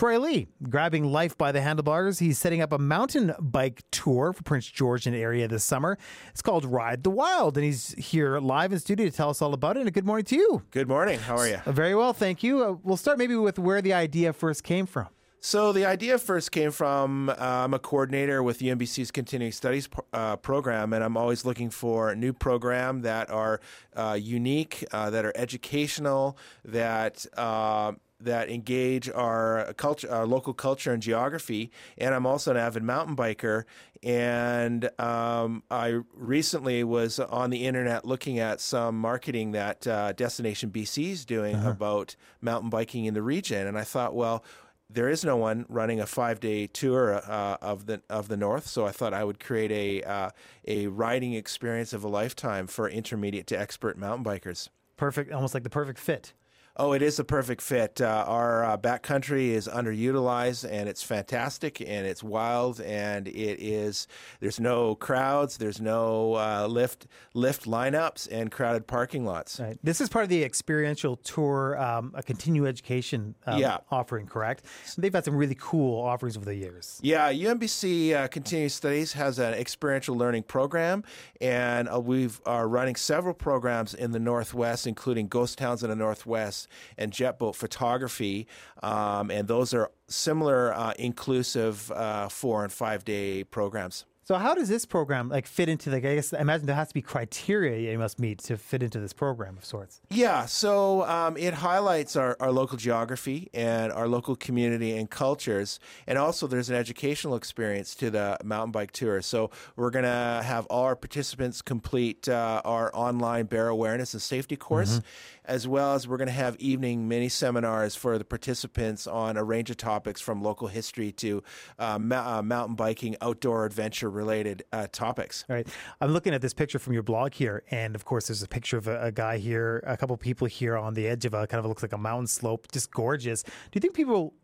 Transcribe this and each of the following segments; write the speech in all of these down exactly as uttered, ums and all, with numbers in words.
Troy Lee, grabbing life by the handlebars. He's setting up a mountain bike tour for Prince George and area this summer. It's called Ride the Wild, and he's here live in studio to tell us all about it. And good morning to you. Good morning. How are you? Uh, Very well, thank you. Uh, we'll start maybe with where the idea first came from. So the idea first came from, uh, I'm a coordinator with U M B C's Continuing Studies uh, program, and I'm always looking for new programs that are uh, unique, uh, that are educational, that uh, that engage our culture, our local culture and geography. And I'm also an avid mountain biker. And um, I recently was on the internet looking at some marketing that uh, Destination B C is doing uh-huh. about mountain biking in the region. And I thought, well, there is no one running a five-day tour uh, of the of the North, so I thought I would create a uh, a riding experience of a lifetime for intermediate to expert mountain bikers. Perfect, almost like the perfect fit. Oh, it is a perfect fit. Uh, our uh, backcountry is underutilized, and it's fantastic, and it's wild, and it is. There's no crowds, there's no uh, lift lift lineups, and crowded parking lots. Right. This is part of the experiential tour, um, a continuing education um, yeah. offering, correct? They've had some really cool offerings over the years. Yeah, U M B C uh, Continuing Studies has an experiential learning program, and uh, we are running several programs in the Northwest, including ghost towns in the Northwest and jet boat photography, um, and those are similar uh, inclusive uh, four and five day programs. So how does this program like fit into like I guess I imagine there has to be criteria you must meet to fit into this program of sorts. Yeah, so um, it highlights our, our local geography and our local community and cultures, and also there's an educational experience to the mountain bike tour. So we're going to have all our participants complete uh, our online bear awareness and safety course, mm-hmm. as well as we're going to have evening mini seminars for the participants on a range of topics from local history to uh, ma- uh, mountain biking, outdoor adventure related uh, topics. All right. I'm looking at this picture from your blog here, and of course there's a picture of a, a guy here, a couple people here on the edge of a kind of looks like a mountain slope, just gorgeous. Do you think people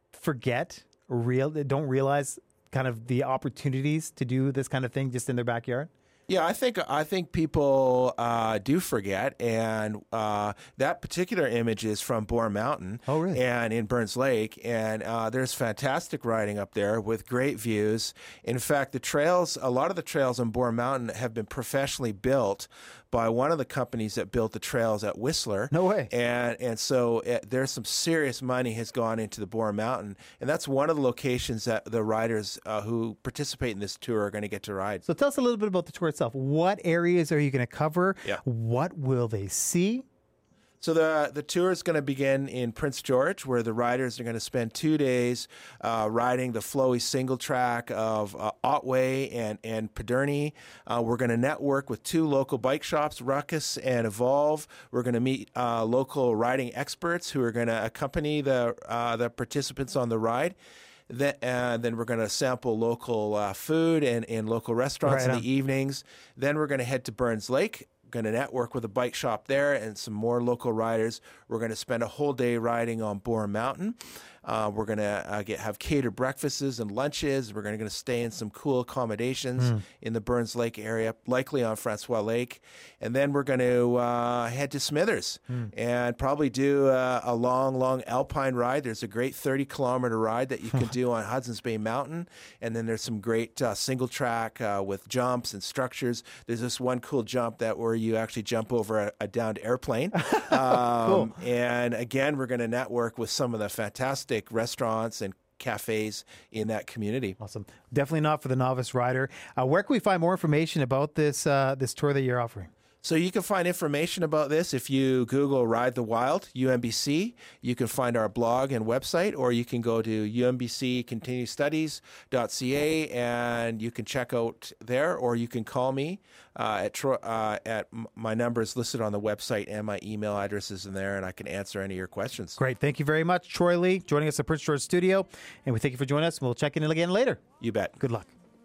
forget or real don't realize kind of the opportunities to do this kind of thing just in their backyard? Yeah, I think I think people uh, do forget, and uh, that particular image is from Boar Mountain, oh, really? and in Burns Lake, and uh, there's fantastic riding up there with great views. In fact, the trails, a lot of the trails on Boar Mountain have been professionally built by one of the companies that built the trails at Whistler. No way. And and so it, there's some serious money has gone into the Boar Mountain, and that's one of the locations that the riders uh, who participate in this tour are going to get to ride. So tell us a little bit about the tour itself. What areas are you going to cover? Yeah. What will they see? So the the tour is going to begin in Prince George, where the riders are going to spend two days uh, riding the flowy single track of uh, Otway and and Pederney. Uh, we're going to network with two local bike shops, Ruckus and Evolve. We're going to meet uh, local riding experts who are going to accompany the uh, the participants on the ride. Then, uh, then we're going to sample local uh, food and in local restaurants right in on. the evenings. Then we're going to head to Burns Lake. Going to network with a bike shop there and some more local riders. We're going to spend a whole day riding on Boar Mountain. Uh, we're going to uh, get have catered breakfasts and lunches. We're going to stay in some cool accommodations mm. in the Burns Lake area, likely on Francois Lake. And then we're going to uh, head to Smithers mm. and probably do uh, a long, long alpine ride. There's a great thirty kilometer ride that you can do on Hudson's Bay Mountain. And then there's some great uh, single track uh, with jumps and structures. There's this one cool jump that where you actually jump over a, a downed airplane. Um, cool. And again, we're going to network with some of the fantastic restaurants and cafes in that community. Awesome. Definitely not for the novice rider. Uh, where can we find more information about this uh, this tour that you're offering? So you can find information about this if you Google Ride the Wild, U M B C. You can find our blog and website, or you can go to U M B C continuing studies dot C A and you can check out there, or you can call me uh, at Troy, uh, at my number is listed on the website, and my email address is in there, and I can answer any of your questions. Great. Thank you very much, Troy Lee, joining us at Prince George Studio, and we thank you for joining us. We'll check in again later. You bet. Good luck.